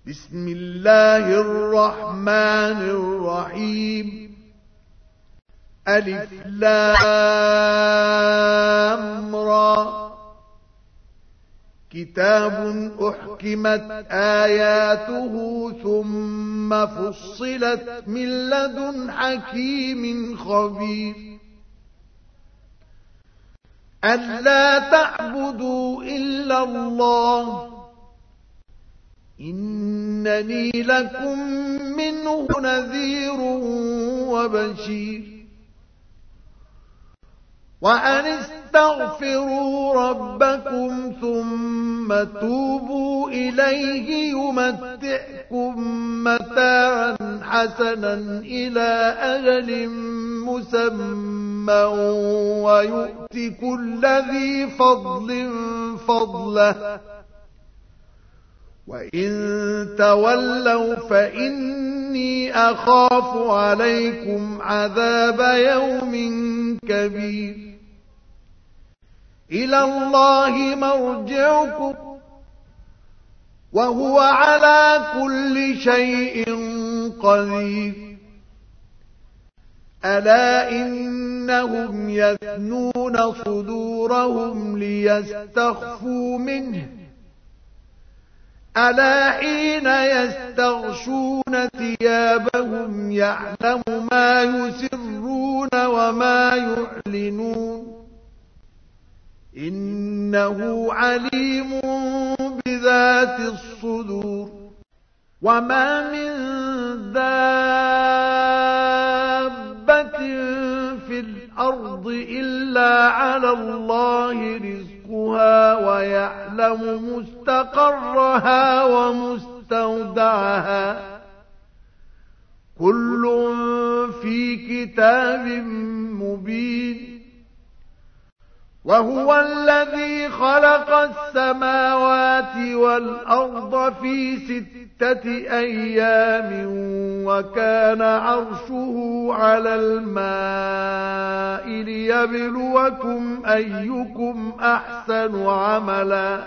بسم الله الرحمن الرحيم ألف لام را كتاب أحكمت آياته ثم فصلت من لدن حكيم خبير ألا تعبدوا إلا الله إنني لكم منه نذير وبشير وأن استغفروا ربكم ثم توبوا إليه يمتعكم متاعا حسنا إلى أجل مسمى ويؤت كل ذي فضل فضله وإن تولوا فإني أخاف عليكم عذاب يوم كبير إلى الله مرجعكم وهو على كل شيء قدير ألا إنهم يثنون صدورهم ليستخفوا منه ألا حين يستغشون ثيابهم يعلم ما يسرون وما يعلنون إنه عليم بذات الصدور وما من دابة في الأرض إلا على الله رزقها ويعلم مستقرها ومستودعها كل في كتاب مبين وهو الذي خلق السماوات والأرض في 6 أيام وكان عرشه على الماء ليبلوكم أيكم أحسن عملا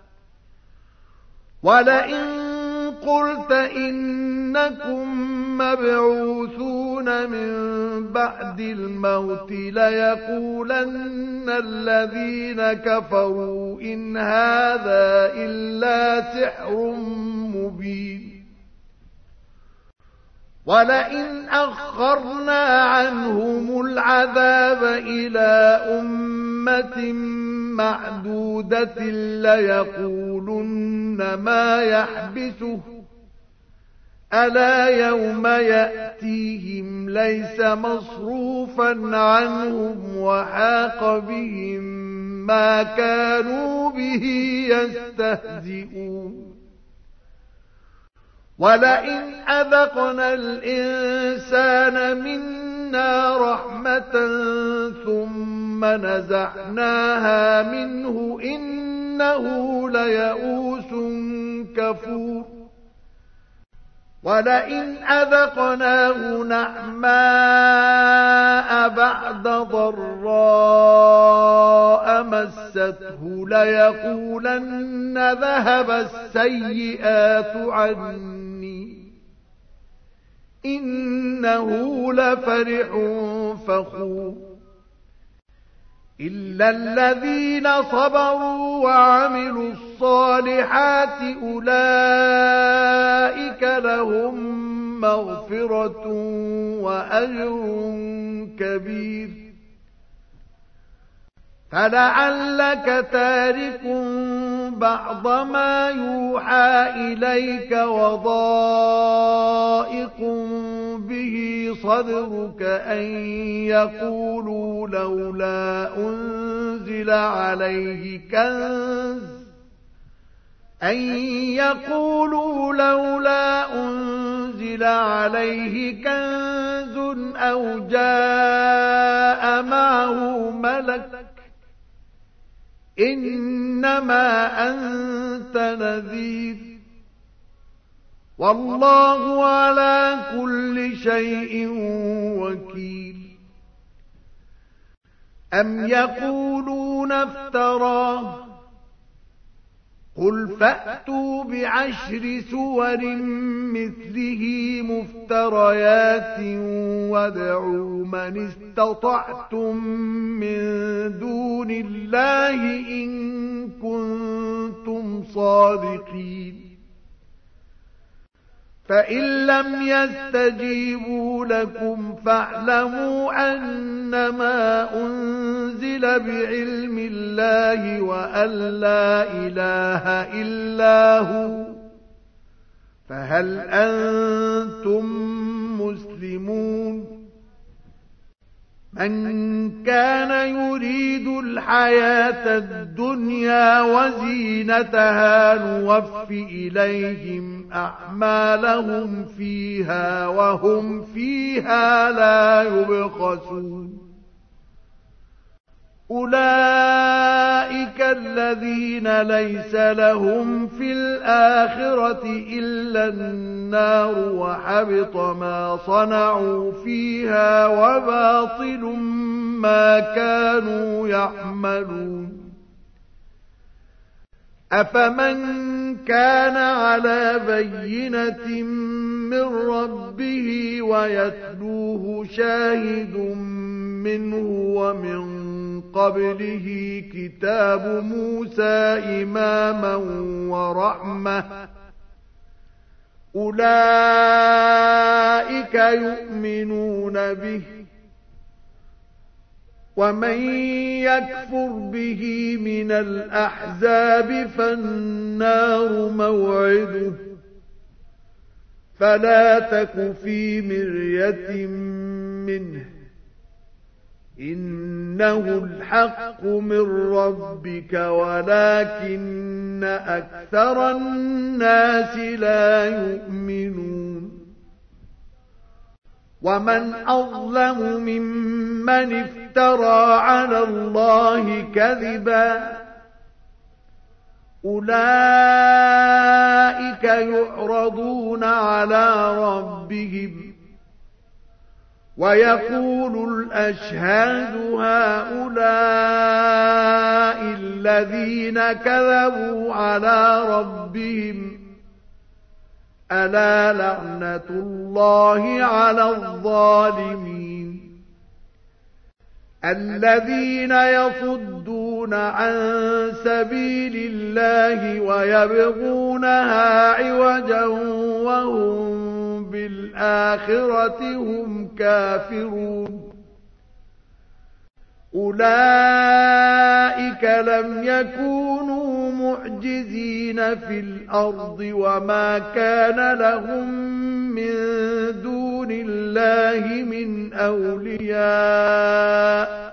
ولئن قلت إنكم مبعوثون من بعد الموت ليقولن الذين كفروا إن هذا إلا سحر مبين ولئن أخرنا عنهم العذاب إلى أمة معدودة ليقولن ما يحبسه ألا يوم يأتيهم ليس مصروفا عنهم وحاق بهم ما كانوا به يستهزئون ولئن أذقنا الإنسان منا رحمة ثم نزعناها منه إنه ليئوس كفور ولئن أذقناه نعماء بعد ضراء مسته ليقولن ذهب السيئات عني إنه لفرح فخور إلا الذين صبروا وعملوا الصالحات أولئك لهم مغفرة وأجر كبير فلعلك تارك بعض ما يوحى إليك وضائق به صدرك أن يقولوا لولا أنزل عليه كنز أو جاء معه ملك إنما أنت نذير والله على كل شيء وكيل أم يقولون افتراه قل فأتوا بعشر سور مثله مفتريات وادعوا من استطعتم من دون الله إن كنتم صادقين فإن لم يستجيبوا لكم فاعلموا أنما أنزل بعلم الله وأن لا إله إلا هو فهل أنتم مسلمون من كان يريد الحياة الدنيا وزينتها نوف إليهم أعمالهم فيها وهم فيها لا يبخسون أولئك الذين ليس لهم في الآخرة إلا النار وحبط ما صنعوا فيها وباطل ما كانوا يعملون أفمن كان على بينة من ربه ويتلوه شاهد منه ومن قبله كتاب موسى إماما ورحمة أولئك يؤمنون به ومن يكفر به من الأحزاب فالنار موعده فلا تك في مرية منه إنه الحق من ربك ولكن أكثر الناس لا يؤمنون ومن أظلم ممن افترى على الله كذبا أولئك يعرضون على ربهم ويقول الأشهاد هؤلاء الذين كذبوا على ربهم ألا لعنة الله على الظالمين الذين يصدون عن سبيل الله ويبغونها عوجا وهم بالآخرة هم كافرون أولئك لم يكونوا معجزين في الأرض وما كان لهم من دون الله من أولياء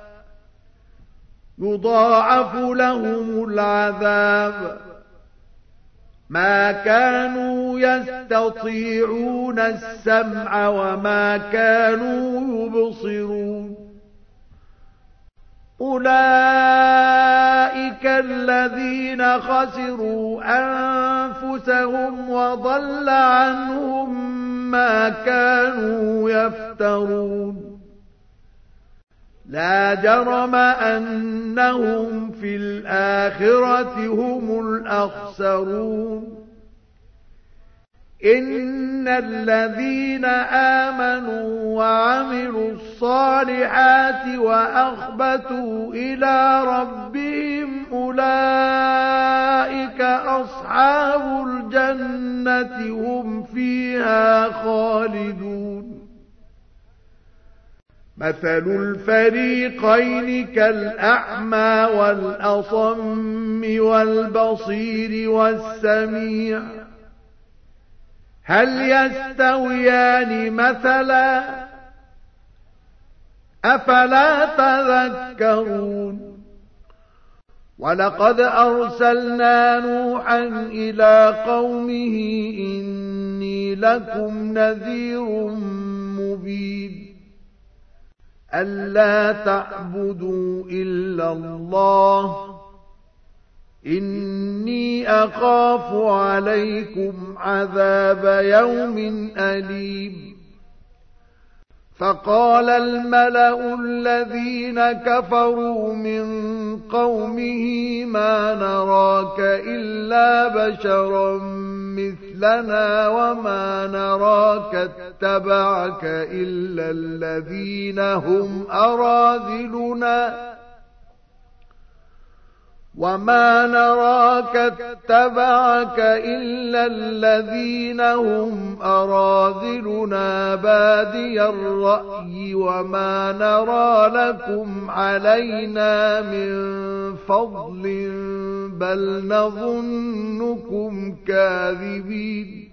يضاعف لهم العذاب ما كانوا يستطيعون السمع وما كانوا يبصرون أولئك الذين خسروا أنفسهم وضل عنهم ما كانوا يفترون لا جرم أنهم في الآخرة هم الأخسرون إن الذين آمنوا وعملوا الصالحات وأخبتوا إلى ربهم أولئك أصحاب الجنة هم فيها خالدون مثل الفريقين كالأعمى والأصم والبصير والسميع هل يستويان مثلا أفلا تذكرون ولقد أرسلنا نوحا إلى قومه إني لكم نذير مبين ألا تعبدوا إلا الله إني أخاف عليكم عذاب يوم أليم فقال الملأ الذين كفروا من قومه ما نراك إلا بشرا مثلنا وما نراك اتبعك إلا الذين هم أراذلنا بادي الرأي وما نرى لكم علينا من فضل بل نظنكم كاذبين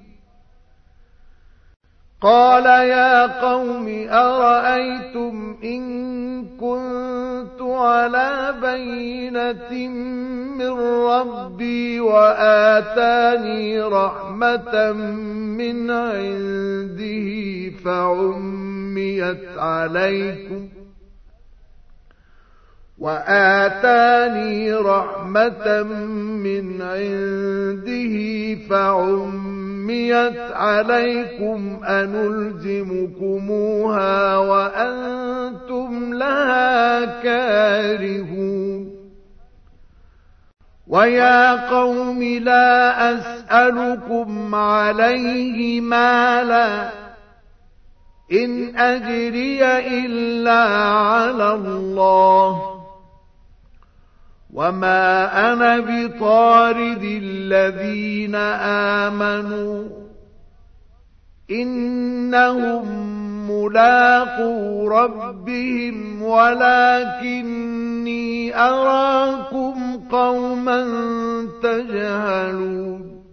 قال يا قوم أرأيتم إن كنت على بينة من ربي وآتاني رحمة من عنده فعميت عليكم أنلزمكموها وأنتم لها كارهون ويا قوم لا أسألكم عليه مالا إن أجري إلا على الله وما أنا بطارد الذين آمنوا إنهم ملاقو ربهم ولكني أراكم قوما تجهلون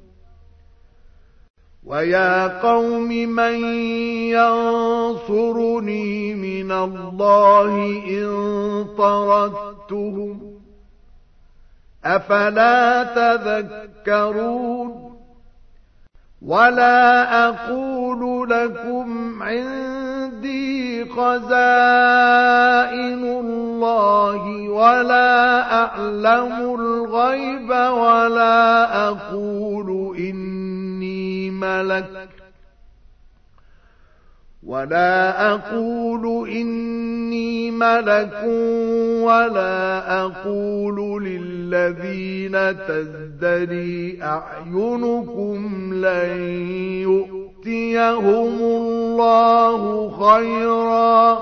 ويا قوم من ينصرني من الله إن طردتهم أفلا تذكرون ولا أقول لكم عندي خزائن الله ولا أعلم الغيب ولا أقول إني ملك ولا أقول للذين تزدري أعينكم لن يؤتيهم الله خيرا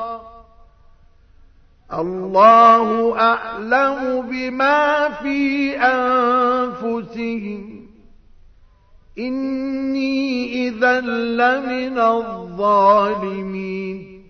الله أعلم بما في أنفسهم إني إذا لمن الظالمين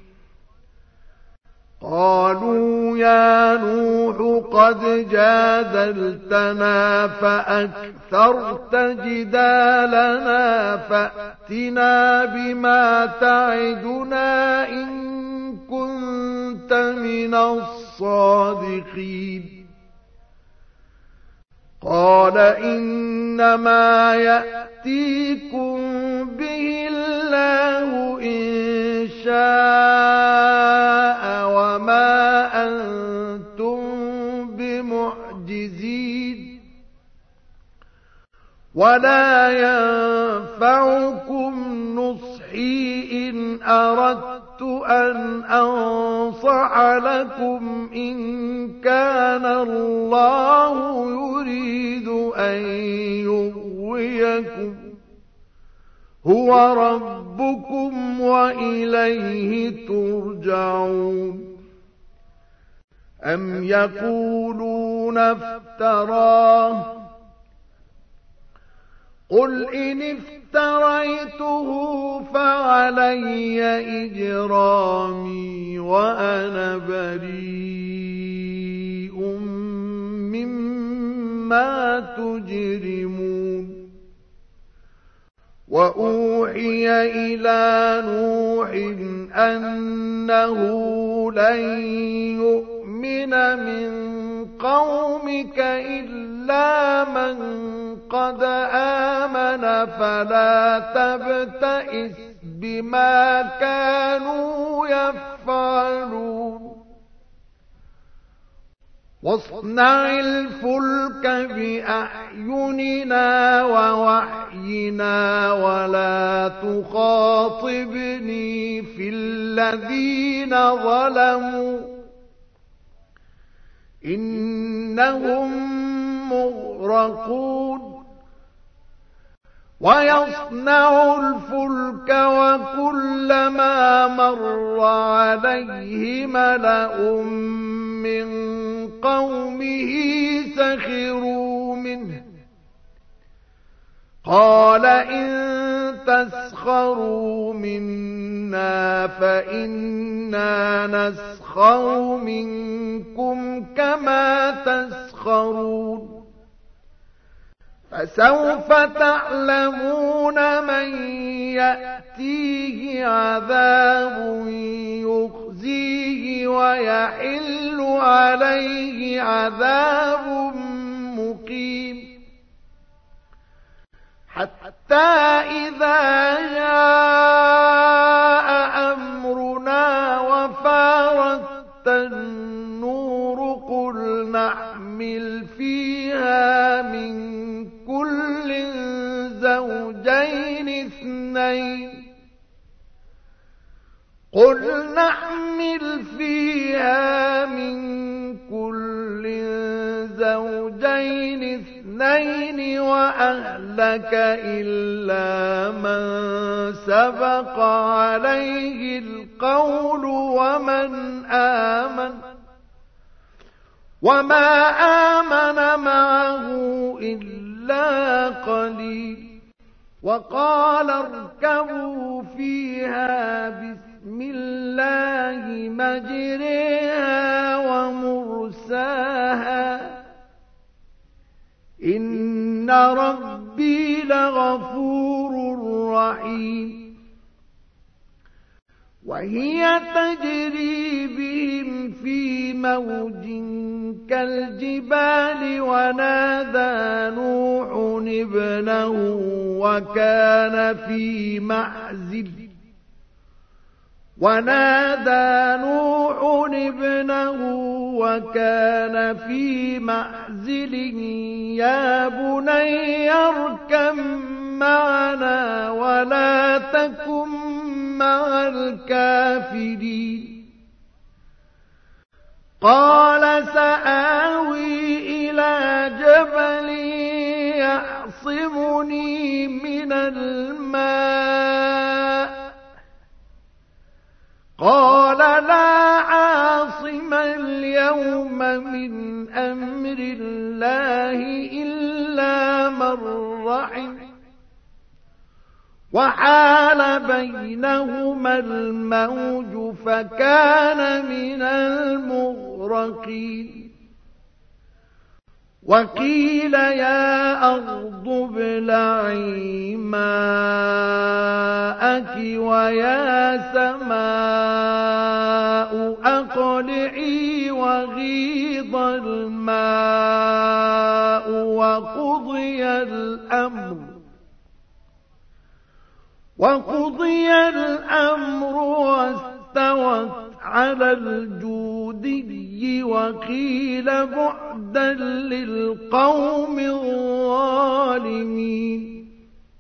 قالوا يا نوح قد جادلتنا فأكثرت جدالنا فأتنا بما تعدنا إن كنت من الصادقين قال إنما يأتيكم به الله إن شاء وما أنتم بمعجزين ولا ينفعكم نصحي إن أردت أن أنصح لكم إن كان الله يريد أن يغويكم هو ربكم وإليه ترجعون أم يقولون افتراه قل إن افتريته فعلي إجرامي وأنا بريء مما تجرمون وأوحي إلى نوح أنه لن يؤمن من قومك إلا من قد آمن فلا تبتئس بما كانوا يفعلون واصنع الفلك بأعيننا ووحينا ولا تخاطبني في الذين ظلموا إنهم مغرقون ويصنع الفلك وكلما مر عليه ملأ من قومه سخروا منه قال إن تسخروا منا فإنا نسخر منكم كما تسخرون فسوف تعلمون من يأتيه عذاب يخزيه ويحل عليه عذاب مقيم حتى إذا جاء أمرنا وفارت النور قل نحمل فيها من كل زوجين اثنين وأهلك إلا من سبق عليه القول وما آمن معه إلا قليل وقال اركبوا فيها بسم الله مجريها ومرساها إن ربي لغفور رحيم وهي تجري بهم في موج كالجبال ونادى نوح ابنه وكان في معزل يا بني اركب معنا ولا تكن مع الكافرين قال سآوي إلى جبل يعصمني من الماء قال لا عاصم اليوم من أمر الله إلا من رحم وحال بينهما الموج فكان من المغرقين وقيل يا أرض ابلعي ماءك ويا سماء أقلعي وغيض الماء وقضي الأمر واستوت على الجودي وقيل بعدا للقوم الظالمين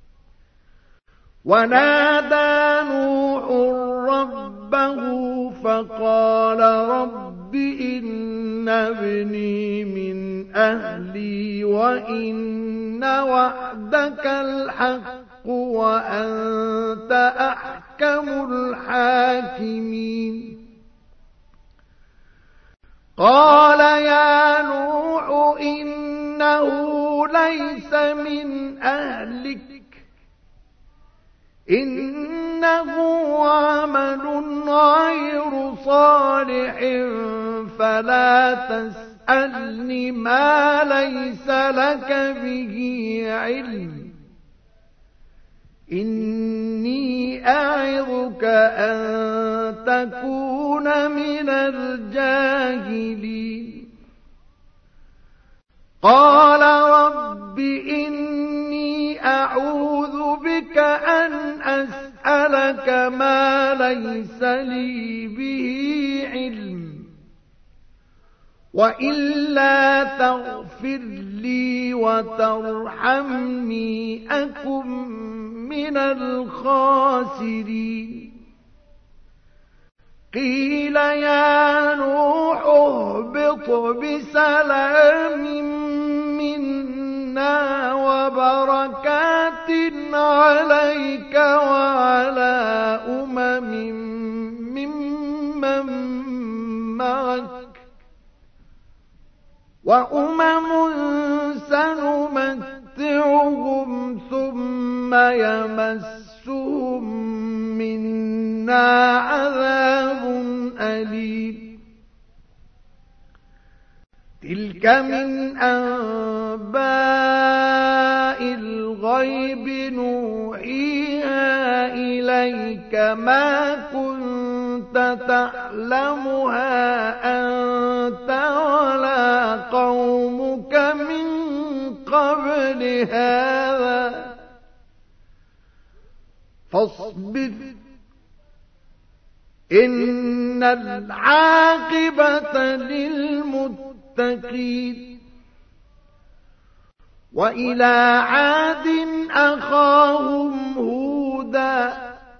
ونادى نوح ربه فقال رب إن ابني من أهلي وإن وعدك الحق وأنت أحكم الحاكمين قال يا نوح إنه ليس من أهلك إنه عمل غير صالح فلا تسألني ما ليس لك به علم إني أعظك أن تكون من الجاهلين قال رب إني أعوذ بك أن أسألك ما ليس لي به علم وإلا تغفر لي وترحمني أكن من الخاسرين. قيل يا نوح اهبط بسلام منا وبركات عليك وعلى ممن معك وأمم سنمتعهم ثم يمسهم منا عذاب أليم. تلك من أنباء الغيب نوحيها إليك ما كنت تعلمها أنت ولا قومك من قبل هذا فاصبر إن العاقبة للمتقين. وإلى عاد أخاهم هودا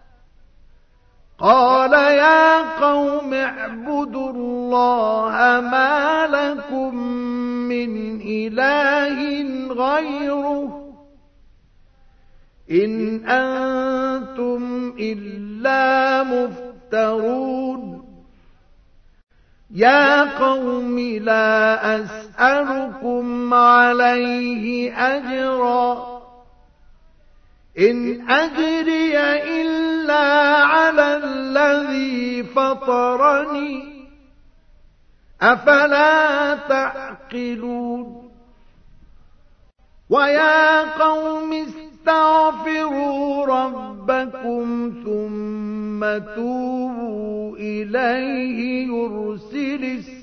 قال يا قوم اعبدوا الله ما لكم من إله غيره إن أنتم إلا مفترون. يا قوم لا أسألكم عليه أجرا إن أجري إلا على الذي فطرني أفلا تعقلون. ويا قوم استغفروا ربكم ثم توبوا إليه يرسل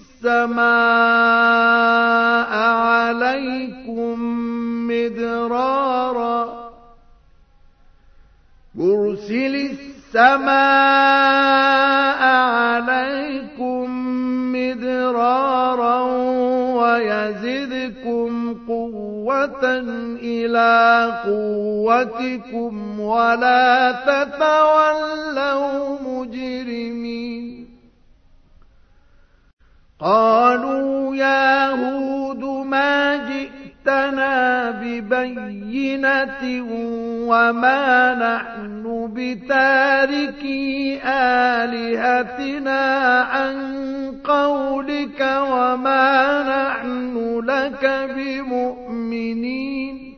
السماء عليكم مدرارا ويزدكم قوة إلى قوتكم ولا تتولوا مجرمين. قالوا يا هود ما جئتنا ببينة وما نحن بتاركي آلهتنا عن قولك وما نحن لك بمؤمنين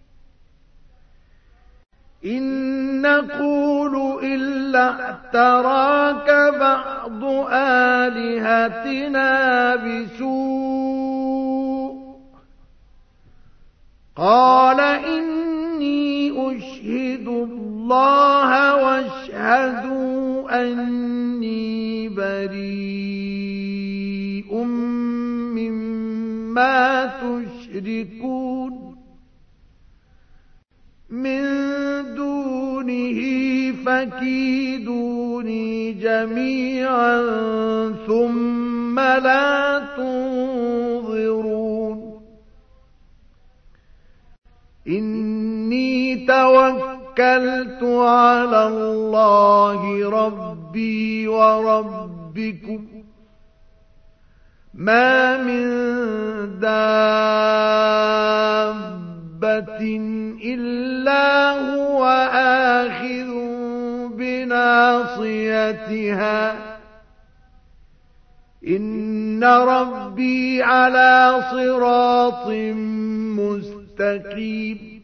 إن نقول إلا اعتراك بعض آلهتنا بسوء قال إني أشهد الله واشهدوا أني بريء مما تشركون من دونه فكيدوني جميعا ثم لا تنظرون. إني توكلت على الله ربي وربكم ما من دابة إلا هو آخذ بناصيتها إن ربي على صراط مستقيم.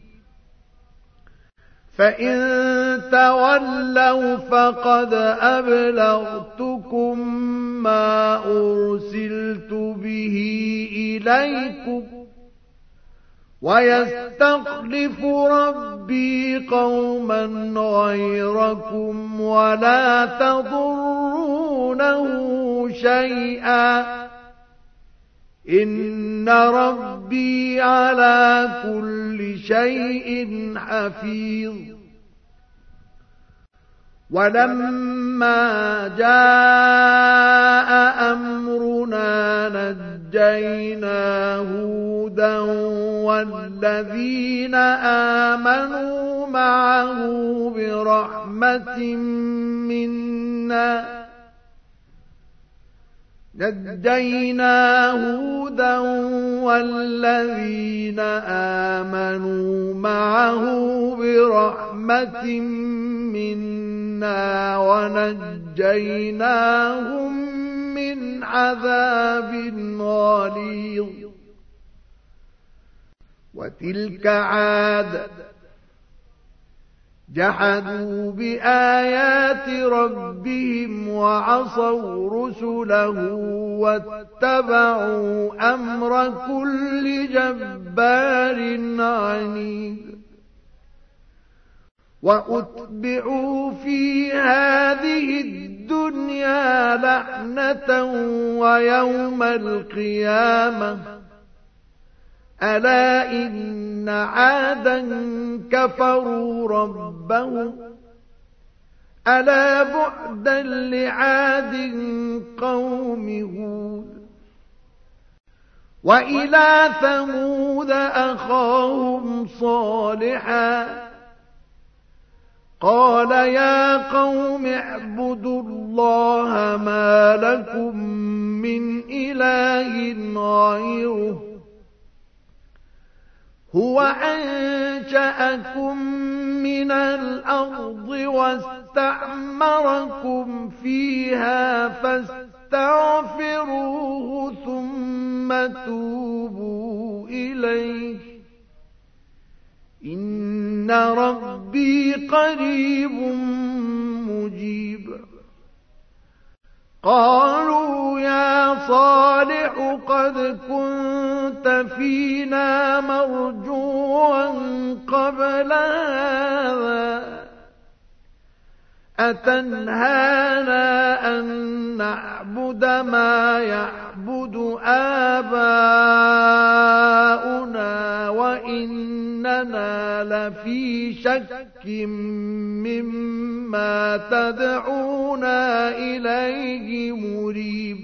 فإن تولوا فقد أبلغتكم ما أرسلت به إليكم ويستخلف ربي قوما غيركم ولا تضرونه شيئا إن ربي على كل شيء حفيظ. ولما جاء أمرنا ونجينا هودا والذين آمنوا معه برحمة منا نجينا هودا والذين آمنوا معه برحمة منا ونجيناهم من عذاب غليظ وتلك عاد جحدوا بآيات ربهم وعصوا رسله واتبعوا أمر كل جبار عنيد وأتبعوا في هذه الدنيا لعنة ويوم القيامة ألا إن عادا كفروا ربهم ألا بعدا لعاد قوم هود وإلى ثمود أخاهم صالحا قال يا قوم اعبدوا الله ما لكم من إله غيره هو أنشأكم من الأرض واستعمركم فيها فاستغفروه ثم توبوا إليه إن ربي قريب مجيب قالوا يا صالح قد كنت فينا مرجوا قبل هذا أتنهانا أن نعبد ما يعبد آباؤنا وإننا لفي شك مما تدعونا إليه مريب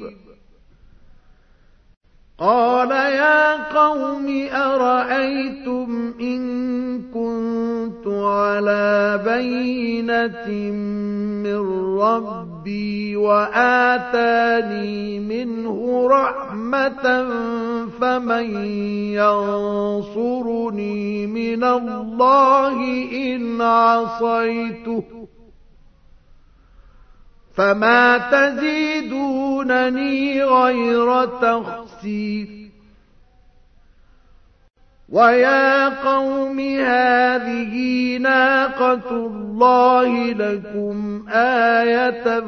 قال يا قوم أرأيتم إن كنت على بينة من ربي وآتاني منه رحمة فمن ينصرني من الله إن عصيته فما تزيدونني غير تخسير ويا قوم هذه ناقة الله لكم آية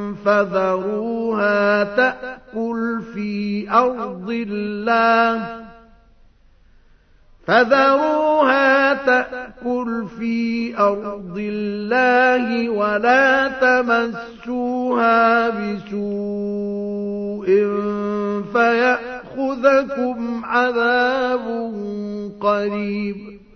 فذروها تأكل في أرض الله ولا تمسوها بسوء فيأخذكم عذاب قريب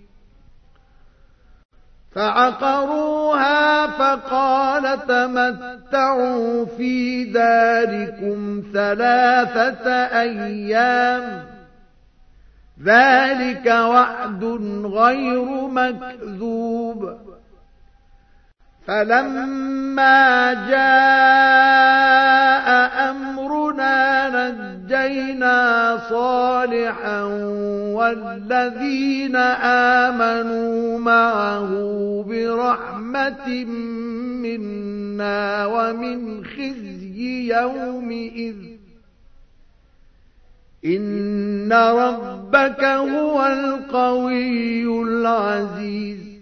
فعقروها فقال تمتعوا في داركم 3 أيام ذلك وعد غير مكذوب فلما جاء أمرنا نجينا صالحا والذين آمنوا معه برحمة منا ومن خزي يومئذ إن ربك هو القوي العزيز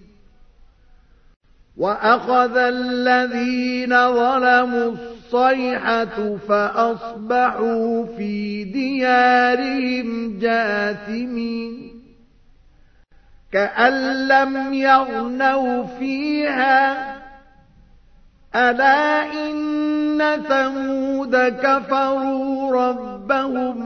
وأخذ الذين ظلموا الصيحة فأصبحوا في ديارهم جاثمين كأن لم يغنوا فيها ألا إن ثمود كفروا ربهم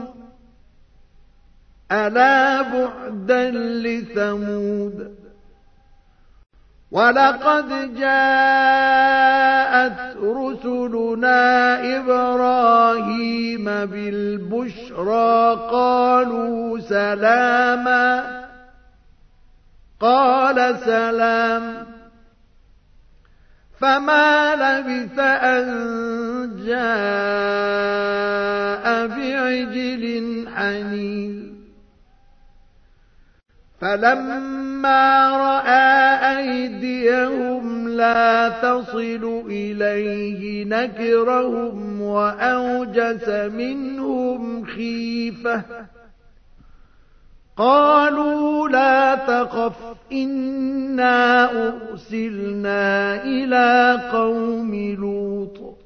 ألا بعدا لثمود ولقد جاءت رسلنا إبراهيم بالبشرى قالوا سلاما قال سلام فما لبث أن جاء بعجل حنيذ فلما رأى أيديهم لا تصل إليه نكرهم وأوجس منهم خيفة قالوا لا تخف إنا أرسلنا إلى قوم لوط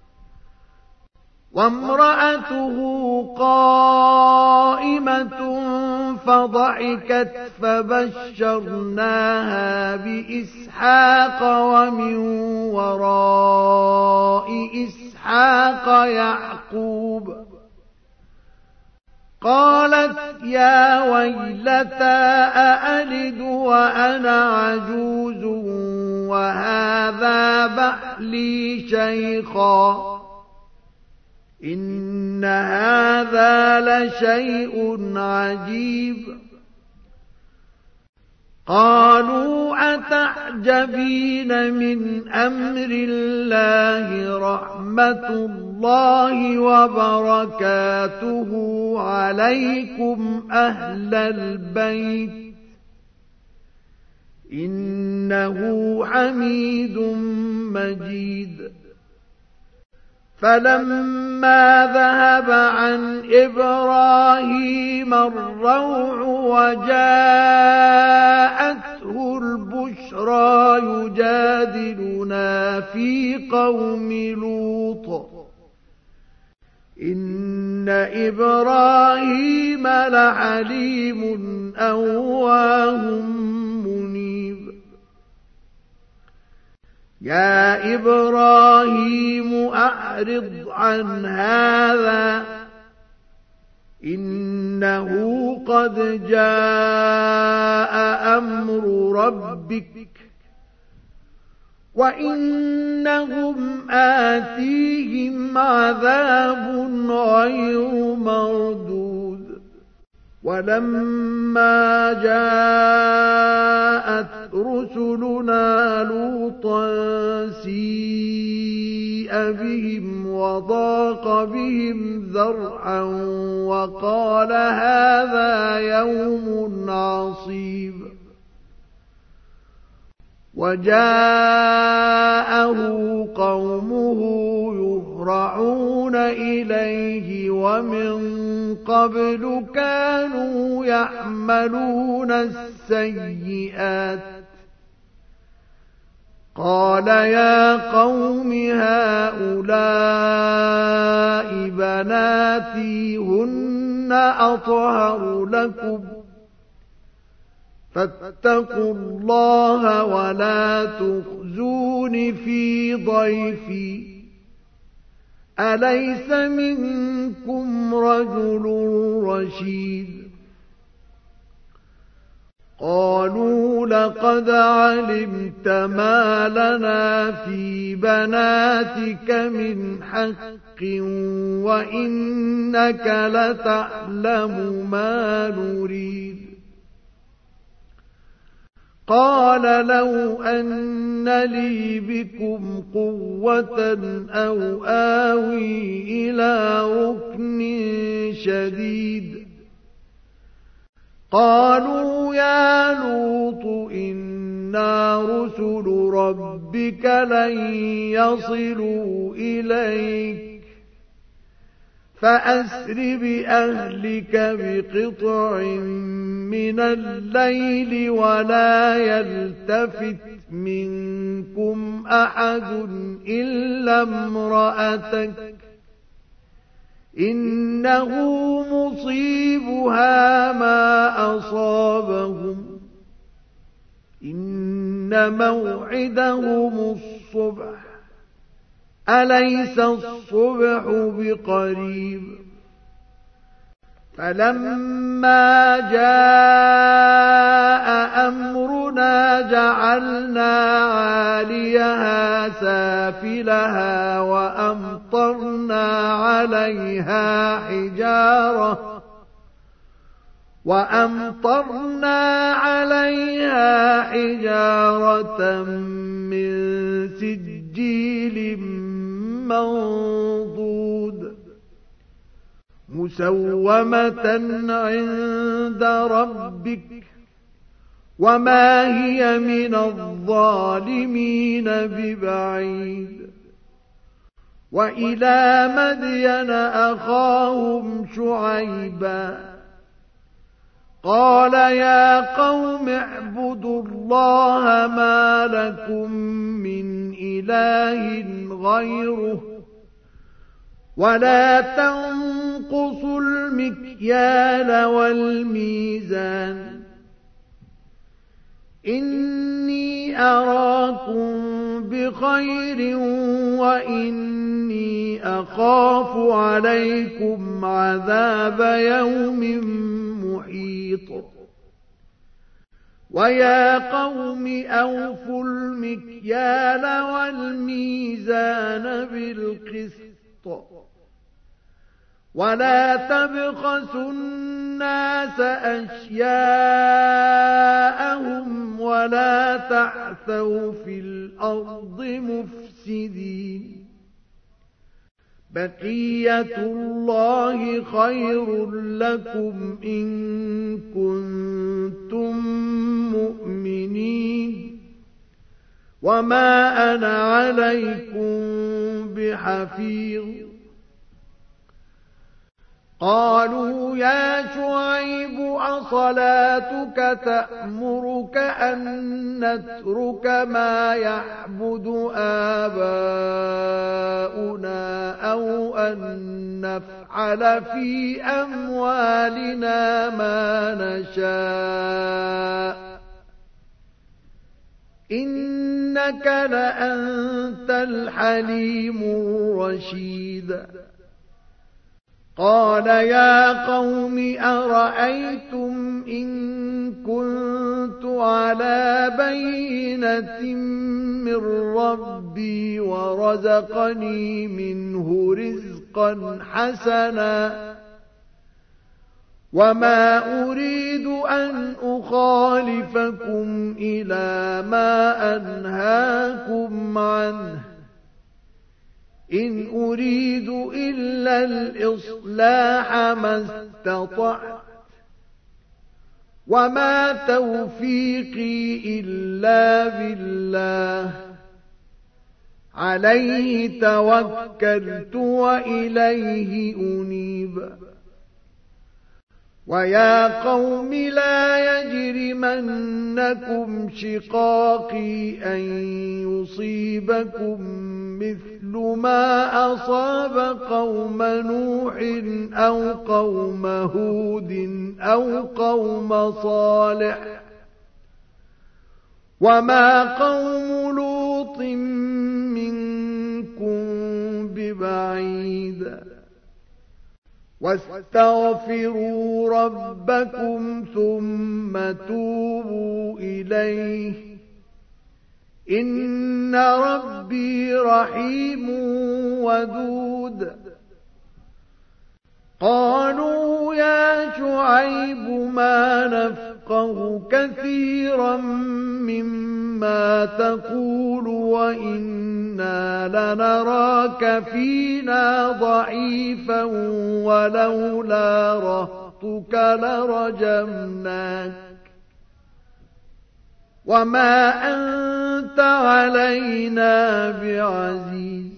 وامرأته قائمة فضحكت فبشرناها بإسحاق ومن وراء إسحاق يعقوب قالت يا ويلتى أألد وأنا عجوز وهذا بعلي شيخا إن هذا لشيء عجيب قالوا أتعجبين من أمر الله رحمة الله وبركاته عليكم أهل البيت إنه حميد مجيد فلما ذهب عن إبراهيم الروع وجاءته البشرى يجادلنا في قوم لوط إن إبراهيم لحليم أواه منيب يا إبراهيم أعرض عن هذا إنه قد جاء أمر ربك وإنهم آتيهم عذاب غير مردود ولما جاءت رسلنا لوطا سيء بهم وضاق بهم ذرعا وقال هذا يوم عصيب وجاءه قومه يهرعون إليه ومن قبل كانوا يعملون السيئات قال يا قوم هؤلاء بناتي هن أطهر لكم فاتقوا الله ولا تخزون في ضيفي أليس منكم رجل رشيد قالوا لقد علمت ما لنا في بناتك من حق وإنك لتعلم ما نريد قال لو أن لي بكم قوة أو آوي إلى ركن شديد قالوا يا لوط إنا رسل ربك لن يصلوا إليك فأسر بأهلك بقطع من الليل ولا يلتفت منكم أحد إلا امرأتك إنه مصيبها ما أصابهم إن موعدهم الصبح أليس الصبح بقريب فلما جاء أمرنا ربنا جعلنا عاليها سافلها وأمطرنا عليها حجارة من سجيل منضود مسومة عند ربك وما هي من الظالمين ببعيد وإلى مدين أخاهم شعيبا قال يا قوم اعبدوا الله ما لكم من إله غيره ولا تنقصوا المكيال والميزان إني أراكم بخير وإني أخاف عليكم عذاب يوم محيط ويا قوم أوفوا المكيال والميزان بالقسط ولا تبخسوا الناس أشياءهم ولا تعثوا في الأرض مفسدين بقية الله خير لكم إن كنتم مؤمنين وما أنا عليكم بحفيظ قالوا يا شعيب أصلاتك تأمرك أن نترك ما يعبد آباؤنا أو أن نفعل في أموالنا ما نشاء إنك لأنت الحليم الرشيد قال يا قوم أرأيتم إن كنت على بينة من ربي ورزقني منه رزقا حسنا وما أريد أن أخالفكم إلى ما أنهاكم عنه إن أريد إلا الإصلاح ما استطعت وما توفيقي إلا بالله عليه توكلت وإليه أنيب ويا قوم لا يجرمنكم شقاقي أن يصيبكم مثل ما أصاب قوم نوح أو قوم هود أو قوم صالح وما قوم لوط منكم ببعيد واستغفروا ربكم ثم توبوا إليه إن ربي رحيم ودود قالوا يا شعيب ما نفقه كثيرا مما تقول وإنا لنراك فينا ضعيفا ولولا رهطك لرجمناك وما أنت علينا بعزيز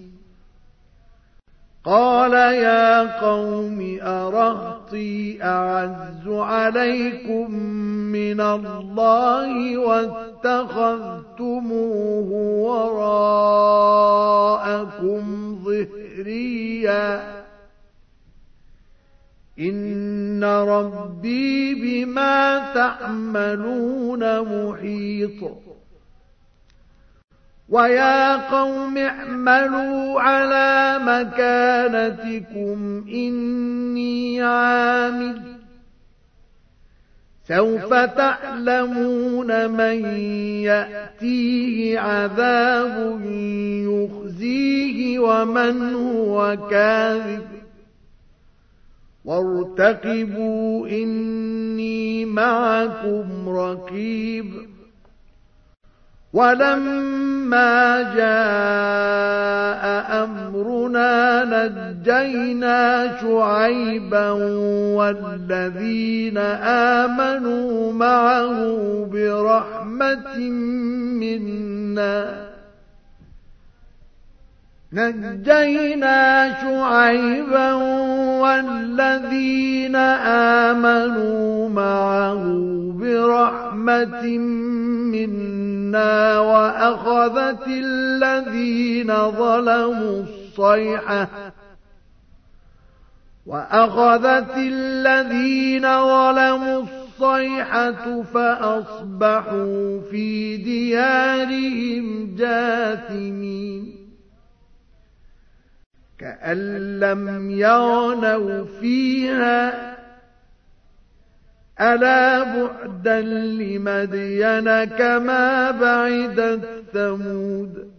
قال يا قوم أرهطي أعز عليكم من الله واتخذتموه وراءكم ظهريا إن ربي بما تعملون محيط ويا قوم اعملوا على مكانتكم إني عامل سوف تعلمون من يأتيه عذاب يخزيه ومن هو كاذب وارتقبوا إني معكم رقيب ولما جاء أمرنا نجينا شعيبا والذين آمنوا معه برحمة منا والذين آمنوا معه برحمة منا وأخذت الذين ظلموا الصيحة فأصبحوا في ديارهم جاثمين كأن لم يغنوا فيها ألا بعدا لمدين كما بعدت ثمود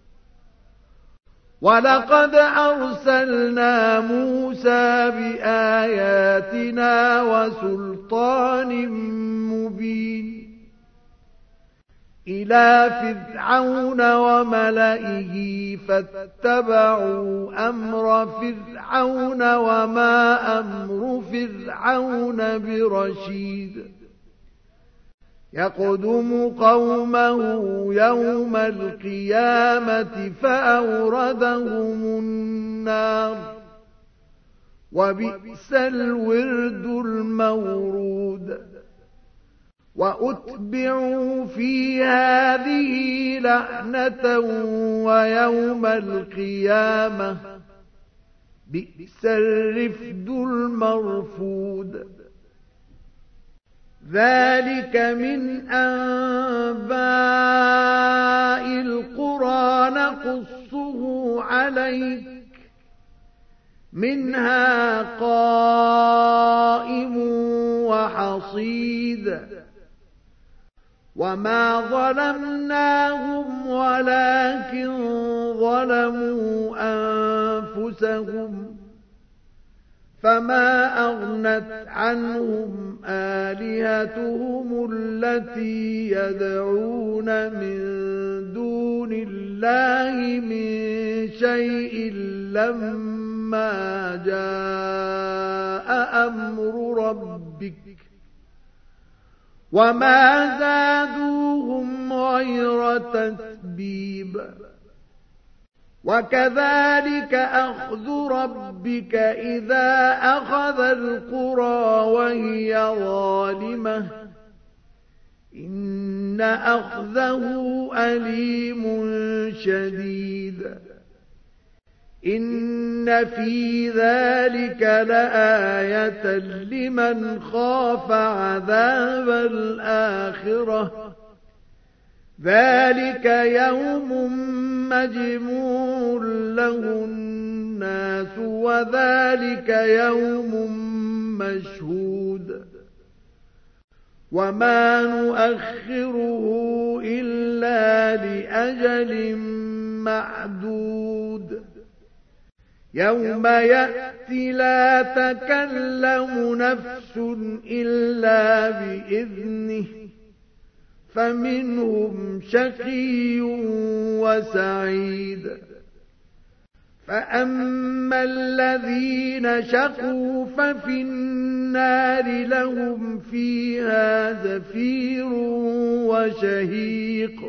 ولقد أرسلنا موسى بآياتنا وسلطان مبين إلى فرعون وملئه فاتبعوا أمر فرعون وما أمر فرعون برشيد يقدم قومه يوم القيامة فأوردهم النار وبئس الورد المورود وأتبعوا في هذه لعنة ويوم القيامة بئس الرفد المرفود ذلك من أنباء القرى نقصه عليك منها قائم وحصيد وما ظلمناهم ولكن ظلموا أنفسهم فما أغنت عنهم آلهتهم التي يدعون من دون الله من شيء لما جاء أمر ربك وما زادوهم غير تتبيب وكذلك أخذ ربك إذا أخذ القرى وهي ظالمة إن أخذه أليم شديد إن في ذلك لآية لمن خاف عذاب الآخرة ذلك يوم مجموع له الناس وذلك يوم مشهود وما نؤخره إلا لأجل معدود يوم يأتي لا تكلم نفس إلا بإذنه فمنهم شقي وسعيد فأما الذين شقوا ففي النار لهم فيها زفير وشهيق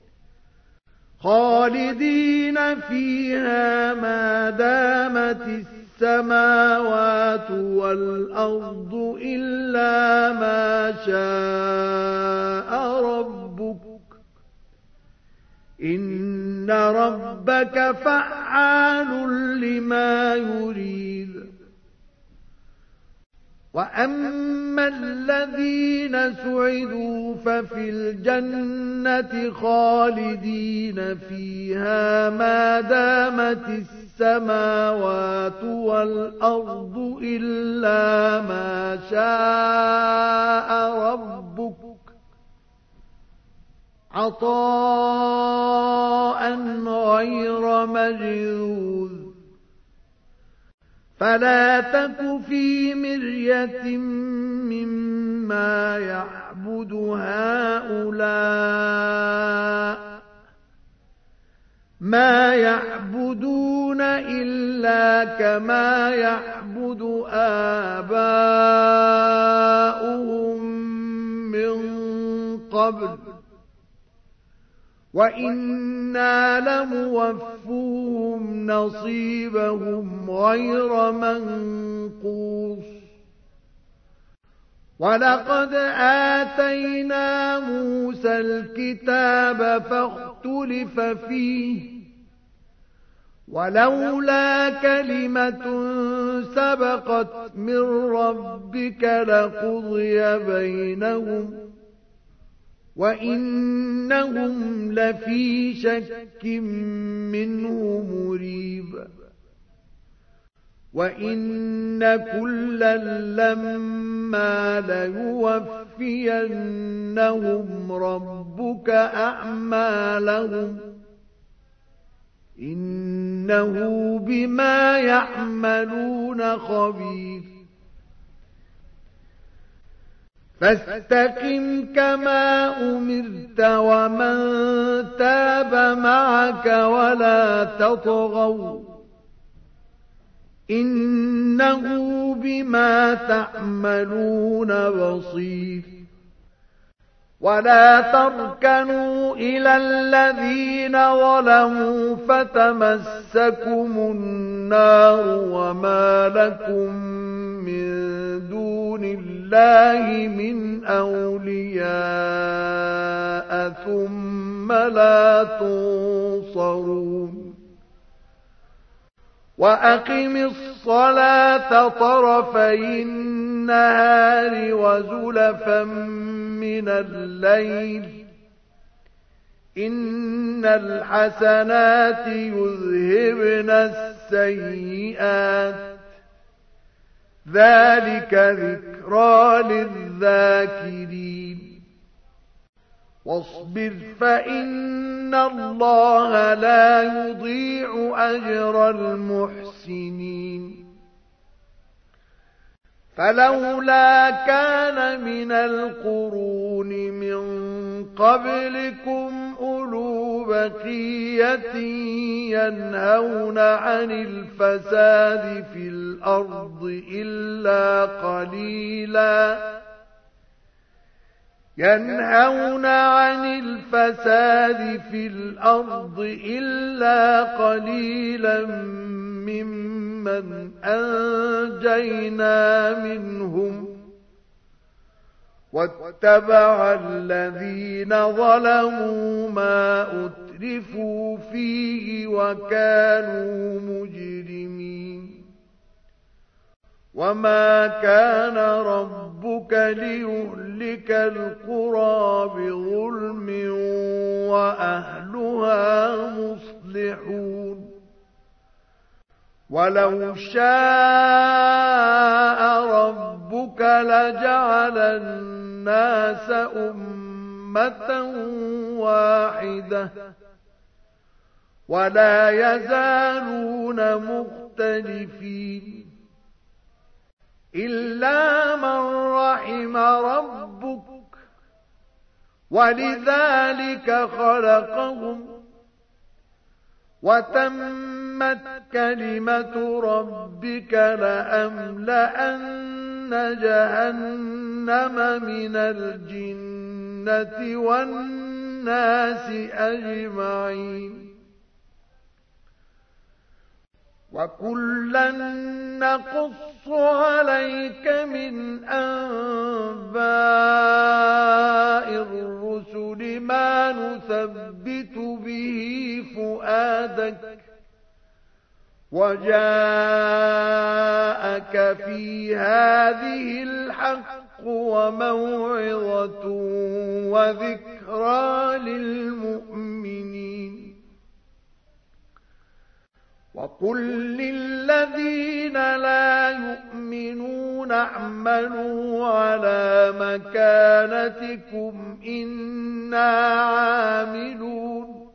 خالدين فيها ما دامت السماوات والأرض إلا ما شاء ربك إن ربك فعال لما يريد وأما الذين سعدوا ففي الجنة خالدين فيها ما دامت السماوات والأرض إلا ما شاء ربك عطاء غير مجذوذ فلا تك في مرية مما يعبد هؤلاء ما يعبدون إلا كما يعبد آباؤهم من قبل وإنا لموفوهم نصيبهم غير منقوص ولقد آتينا موسى الكتاب فاختلف فيه ولولا كلمة سبقت من ربك لقضي بينهم وإنهم لفي شك منه مريب وإن كلا لما ليوفينهم ربك أعمالهم إنه بما يعملون خبير فاستقم كما أمرت ومن تاب معك ولا تطغوا إنه بما تعملون بصير ولا تركنوا إلى الذين ظلموا فتمسكم النار وما لكم من دون الله من أولياء ثم لا تنصرون وأقم الصلاة طرفي النهار وزلفا من الليل إن الحسنات يذهبن السيئات ذلك ذكرى للذاكرين واصبر فإن الله لا يضيع أجر المحسنين فلولا كان من القرون من قبلكم أولو بقية ينهون عن الفساد في الأرض إلا قليلا ممن أنجينا منهم واتبع الذين ظلموا ما أترفوا فيه وكانوا مجرمين وما كان ربك ليهلك القرى بظلم وأهلها مصلحون ولو شاء ربك لجعل الناس أمة واحدة ولا يزالون مختلفين إلا من رحم ربك ولذلك خلقهم وتمت كلمة ربك لأملأن جهنم من الجنة والناس أجمعين وكلا نقص عليك من أنباء الرسل ما نثبت به فؤادك وجاءك في هذه الحق وموعظة وذكرى للمؤمنين وقل للذين لا يؤمنون اعملوا على مكانتكم إنا عاملون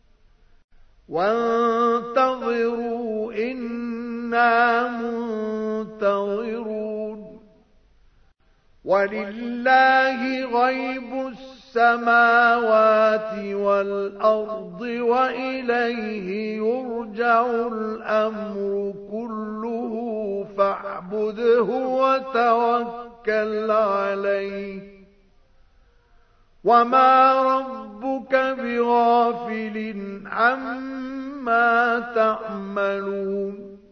وانتظروا إنا منتظرون ولله غيب السماوات والأرض وإليه يرجع الأمر كله فاعبده وتوكل عليه وما ربك بغافل عما تعملون